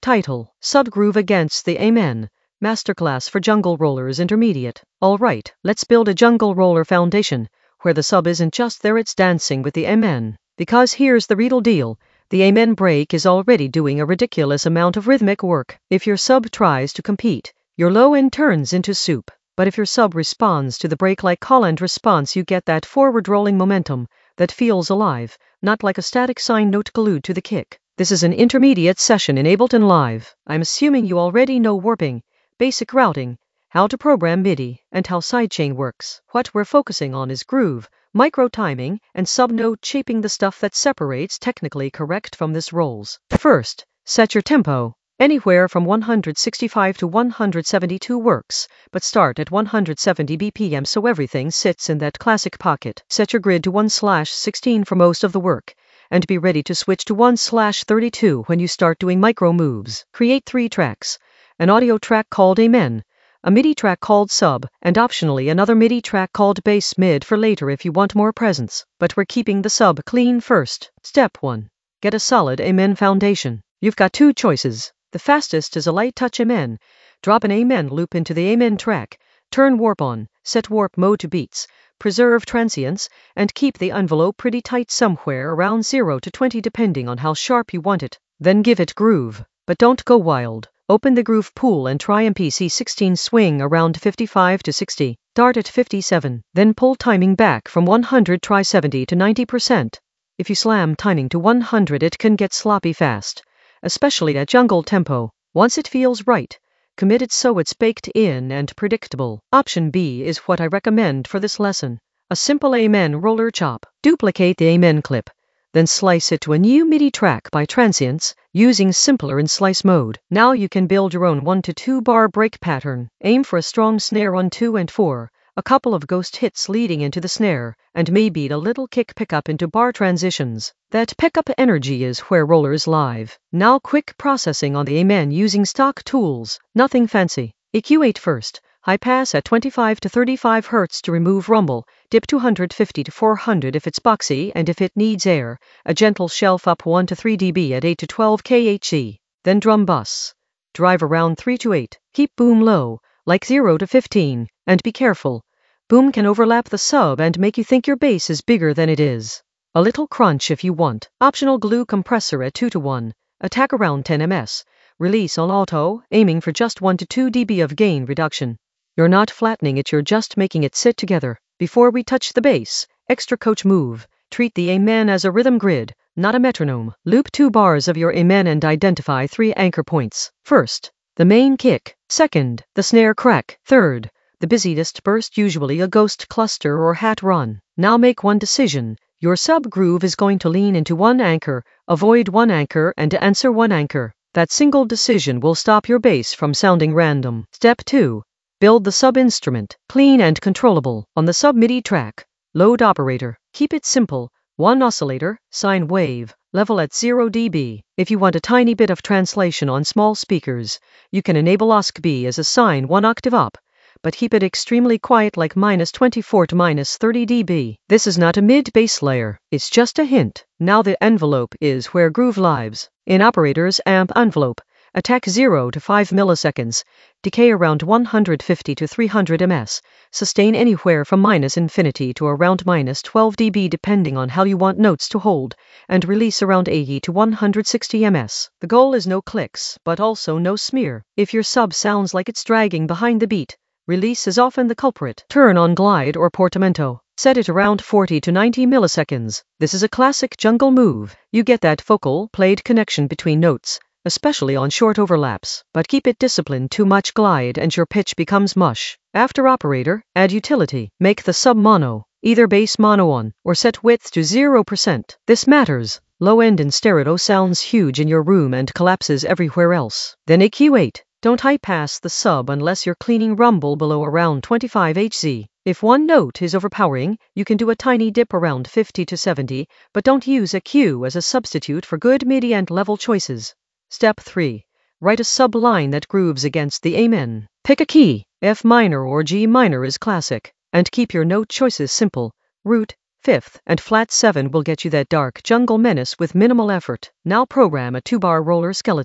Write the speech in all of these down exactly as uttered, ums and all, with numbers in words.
Title: Subgroove Against the Amen. Masterclass for Jungle Rollers Intermediate. Alright, let's build a jungle roller foundation, where the sub isn't just there, it's dancing with the amen. Because here's the real deal, the amen break is already doing a ridiculous amount of rhythmic work. If your sub tries to compete, your low end turns into soup. But if your sub responds to the break like call and response, you get that forward rolling momentum that feels alive, not like a static sine note glued to the kick. This is an intermediate session in Ableton Live. I'm assuming you already know warping, basic routing, how to program MIDI, and how sidechain works. What we're focusing on is groove, micro timing, and sub-note shaping, the stuff that separates technically correct from this rolls. First, set your tempo. Anywhere from one hundred sixty-five to one hundred seventy-two works, but start at one hundred seventy B P M so everything sits in that classic pocket. Set your grid to one slash sixteen for most of the work, and be ready to switch to one slash thirty-two when you start doing micro moves. Create three tracks: an audio track called Amen, a MIDI track called Sub, and optionally another MIDI track called Bass Mid for later if you want more presence. But we're keeping the sub clean first. Step one. Get a solid Amen foundation. You've got two choices. The fastest is a light touch Amen. Drop an Amen loop into the Amen track, turn warp on, set warp mode to beats, preserve transients, and keep the envelope pretty tight somewhere around zero to twenty depending on how sharp you want it. Then give it groove. But don't go wild. Open the groove pool and try M P C sixteen swing around fifty-five to sixty. Start at fifty-seven. Then pull timing back from one hundred, try seventy to ninety percent. If you slam timing to one hundred, it can get sloppy fast, especially at jungle tempo. Once it feels right, commit it so it's baked in and predictable. Option B is what I recommend for this lesson. A simple Amen roller chop. Duplicate the Amen clip, then slice it to a new MIDI track by transients, using simpler in slice mode. Now you can build your own one to two bar break pattern. Aim for a strong snare on two and four, a couple of ghost hits leading into the snare, and maybe a little kick pickup into bar transitions. That pickup energy is where rollers live. Now quick processing on the Amen using stock tools, nothing fancy. E Q eight first. High pass at twenty-five to thirty-five hertz to remove rumble, dip two hundred fifty to four hundred if it's boxy, and if it needs air, a gentle shelf up one to three decibels at eight to twelve kilohertz. Then drum bus. Drive around three to eight. Keep boom low, like zero to fifteen, and be careful. Boom can overlap the sub and make you think your bass is bigger than it is. A little crunch if you want. Optional glue compressor at two to one. Attack around ten millimeters. Release on auto, aiming for just one to two decibels of gain reduction. You're not flattening it, you're just making it sit together. Before we touch the bass, extra coach move. Treat the Amen as a rhythm grid, not a metronome. Loop two bars of your Amen and identify three anchor points. First, the main kick. Second, the snare crack. Third, the busiest burst, usually a ghost cluster or hat run. Now make one decision. Your sub groove is going to lean into one anchor, avoid one anchor, and answer one anchor. That single decision will stop your bass from sounding random. Step two. Build the sub instrument, clean and controllable. On the sub MIDI track, load operator. Keep it simple. One oscillator, sine wave, level at zero decibels. If you want a tiny bit of translation on small speakers, you can enable O S C B as a sine one octave up, but keep it extremely quiet, like minus twenty-four to minus thirty decibels. This is not a mid bass layer, it's just a hint. Now the envelope is where groove lives. In operators amp envelope, attack zero to five milliseconds, decay around one hundred fifty to three hundred milliseconds, sustain anywhere from minus infinity to around minus twelve decibels depending on how you want notes to hold, and release around eighty to one hundred sixty milliseconds. The goal is no clicks, but also no smear. If your sub sounds like it's dragging behind the beat, release is often the culprit. Turn on glide or portamento. Set it around forty to ninety milliseconds. This is a classic jungle move. You get that vocal played connection between notes, especially on short overlaps, but keep it disciplined. Too much glide and your pitch becomes mush. After operator, add utility. Make the sub mono, either bass mono on, or set width to zero percent. This matters. Low end in stereo sounds huge in your room and collapses everywhere else. Then E Q eight. Don't high pass the sub unless you're cleaning rumble below around twenty-five hertz. If one note is overpowering, you can do a tiny dip around fifty to seventy, but don't use a Q as a substitute for good MIDI and level choices. Step three. Write a sub line that grooves against the Amen. Pick a key. F minor or G minor is classic, and keep your note choices simple. Root, fifth, and flat seven will get you that dark jungle menace with minimal effort. Now program a two-bar roller skeleton.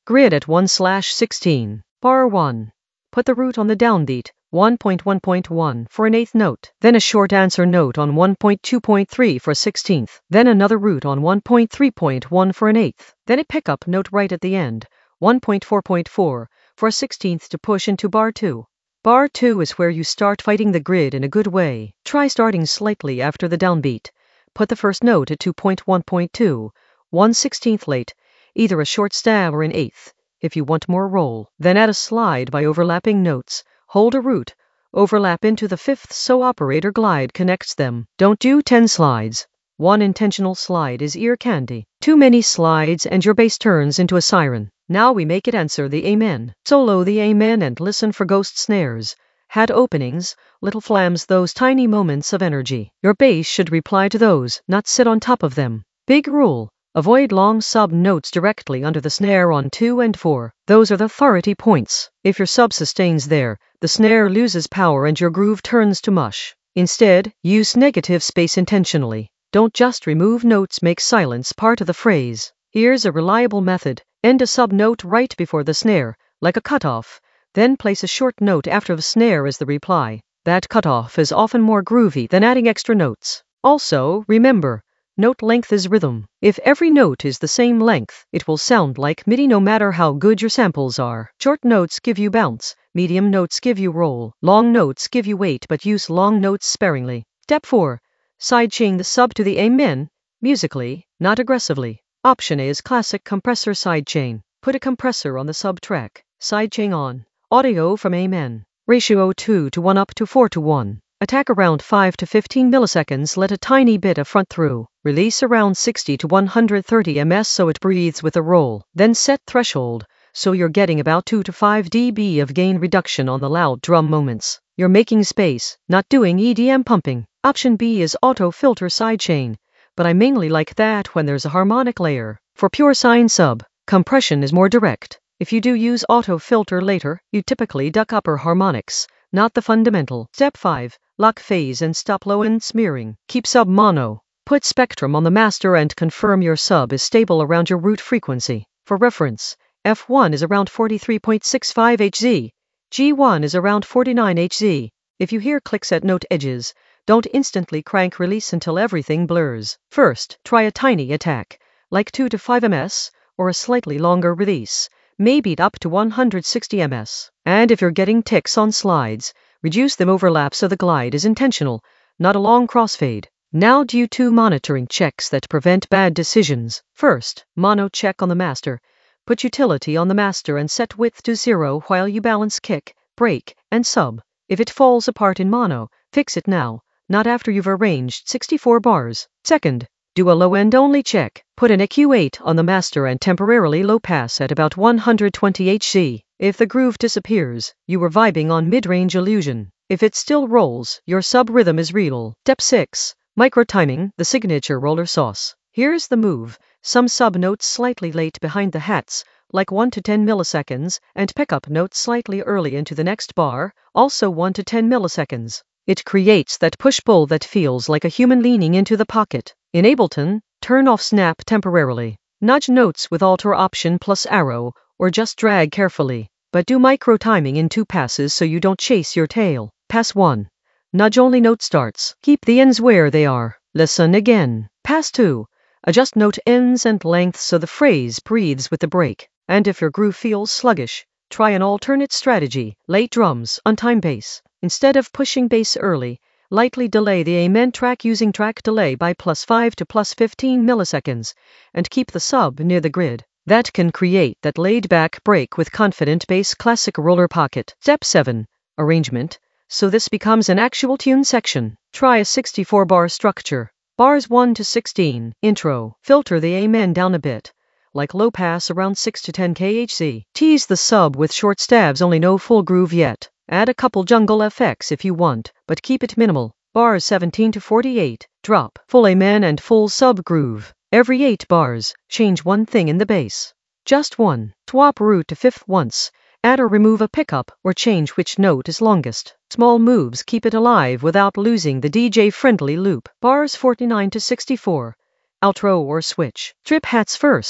Grid at one slash sixteen. Bar one. Put the root on the downbeat, one point one point one for an eighth note, then a short answer note on one point two point three for a sixteenth, then another root on one point three point one for an eighth, then a pickup note right at the end, one point four point four for a sixteenth to push into bar two. Bar two is where you start fighting the grid in a good way. Try starting slightly after the downbeat. Put the first note at two point one point two, one sixteenth late, either a short stab or an eighth, if you want more roll. Then add a slide by overlapping notes. Hold a root, overlap into the fifth so operator glide connects them. Don't do ten slides. One intentional slide is ear candy. Too many slides and your bass turns into a siren. Now we make it answer the amen. Solo the amen and listen for ghost snares. Had openings, little flams, those tiny moments of energy. Your bass should reply to those, not sit on top of them. Big rule. Avoid long sub notes directly under the snare on two and four. Those are the authority points. If your sub sustains there, the snare loses power and your groove turns to mush. Instead, use negative space intentionally. Don't just remove notes, make silence part of the phrase. Here's a reliable method. End a sub note right before the snare, like a cutoff. Then place a short note after the snare as the reply. That cutoff is often more groovy than adding extra notes. Also, remember, note length is rhythm. If every note is the same length, it will sound like MIDI no matter how good your samples are. Short notes give you bounce, medium notes give you roll, long notes give you weight, but use long notes sparingly. Step four. Sidechain the sub to the amen, musically, not aggressively. Option A is classic compressor sidechain. Put a compressor on the sub track. Sidechain on. Audio from amen. Ratio two to one up to four to one. Attack around five to fifteen milliseconds, let a tiny bit of front through. Release around sixty to one hundred thirty milliseconds so it breathes with a roll. Then set threshold, so you're getting about two to five decibels of gain reduction on the loud drum moments. You're making space, not doing E D M pumping. Option B is auto filter sidechain, but I mainly like that when there's a harmonic layer. For pure sine sub, compression is more direct. If you do use auto filter later, you typically duck upper harmonics, not the fundamental. Step five. Lock phase and stop low end smearing. Keep sub mono. Put spectrum on the master and confirm your sub is stable around your root frequency. For reference, F one is around forty-three point six five hertz, G one is around forty-nine hertz. If you hear clicks at note edges, don't instantly crank release until everything blurs. First, try a tiny attack, like two to five milliseconds, or a slightly longer release, maybe up to one hundred sixty milliseconds. And if you're getting ticks on slides, reduce them overlap so the glide is intentional, not a long crossfade. Now do two monitoring checks that prevent bad decisions. First, mono check on the master. Put utility on the master and set width to zero while you balance kick, break, and sub. If it falls apart in mono, fix it now, not after you've arranged sixty-four bars. Second, do a low-end only check. Put an E Q eight on the master and temporarily low pass at about one hundred twenty hertz. If the groove disappears, you were vibing on mid-range illusion. If it still rolls, your sub-rhythm is real. Step six. Micro-timing, the signature roller sauce. Here's the move. Some sub-notes slightly late behind the hats, like one to ten milliseconds, and pickup notes slightly early into the next bar, also one to ten milliseconds. It creates that push-pull that feels like a human leaning into the pocket. In Ableton, turn off snap temporarily. Nudge notes with Alt or Option plus arrow, or just drag carefully. But do micro-timing in two passes so you don't chase your tail. Pass one. Nudge only note starts. Keep the ends where they are. Listen again. Pass two. Adjust note ends and length so the phrase breathes with the break. And if your groove feels sluggish, try an alternate strategy. Late drums on time bass. Instead of pushing bass early, lightly delay the amen track using track delay by plus five to plus fifteen milliseconds, and keep the sub near the grid. That can create that laid-back break with confident bass classic roller pocket. Step seven. Arrangement. So this becomes an actual tune section. Try a sixty-four bar structure. Bars one to sixteen. Intro. Filter the amen down a bit, like low pass around six to ten kilohertz. Tease the sub with short stabs, only no full groove yet. Add a couple jungle effects if you want, but keep it minimal. Bars seventeen to forty-eight. Drop. Full amen and full sub groove. Every eight bars, change one thing in the bass. Just one. Swap root to fifth once. Add or remove a pickup, or change which note is longest. Small moves keep it alive without losing the D J-friendly loop. Bars forty-nine to sixty-four. Outro or switch. Strip hats first.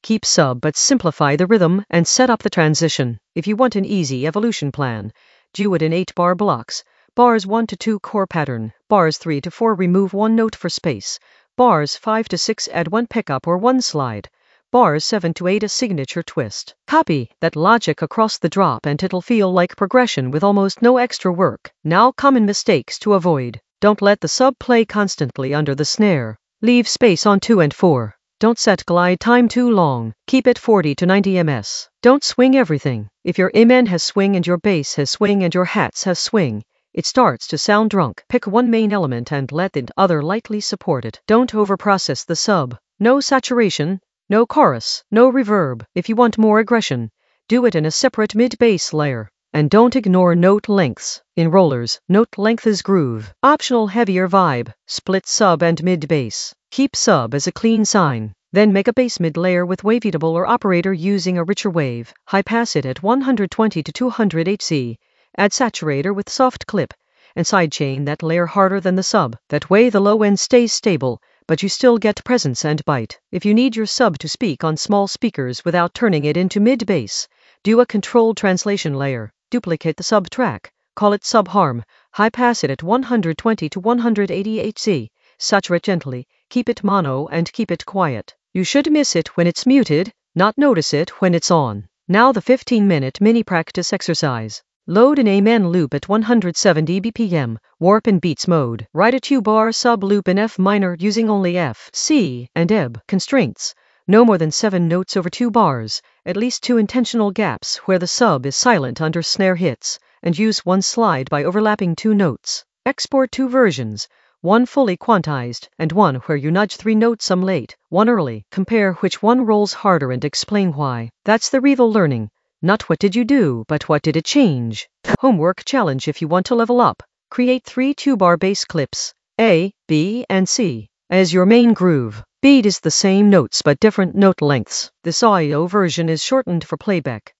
Keep sub but simplify the rhythm and set up the transition. If you want an easy evolution plan, do it in eight bar blocks. Bars one to two core pattern, bars three to four remove one note for space, bars five to six add one pickup or one slide, bars seven to eight a signature twist. Copy that logic across the drop and it'll feel like progression with almost no extra work. Now common mistakes to avoid. Don't let the sub play constantly under the snare. Leave space on two and four. Don't set glide time too long. Keep it forty to ninety meters. Don't swing everything. If your amen has swing and your bass has swing and your hats has swing, it starts to sound drunk. Pick one main element and let the other lightly support it. Don't overprocess the sub. No saturation, no chorus, no reverb. If you want more aggression, do it in a separate mid-bass layer. And don't ignore note lengths. In rollers, note length is groove. Optional heavier vibe. Split sub and mid-bass. Keep sub as a clean sign. Then make a bass mid layer with waveatable or operator using a richer wave. High pass it at one hundred twenty to two hundred hertz. Add saturator with soft clip. And sidechain that layer harder than the sub. That way the low end stays stable, but you still get presence and bite. If you need your sub to speak on small speakers without turning it into mid-bass, do a controlled translation layer. Duplicate the sub track. Call it sub harm. High pass it at one hundred twenty to one hundred eighty hertz. Saturate gently. Keep it mono and keep it quiet. You should miss it when it's muted, not notice it when it's on. Now the fifteen minute mini practice exercise. Load an amen loop at one hundred seventy B P M, warp in beats mode. Write a two-bar sub-loop in F minor using only F, C, and E B constraints. No more than seven notes over two bars, at least two intentional gaps where the sub is silent under snare hits, and use one slide by overlapping two notes. Export two versions, one fully quantized, and one where you nudge three notes some late, one early. Compare which one rolls harder and explain why. That's the real learning. Not what did you do, but what did it change. Homework challenge if you want to level up. Create three two-bar bass clips, A, B, and C, as your main groove. Beat is the same notes but different note lengths. This audio version is shortened for playback.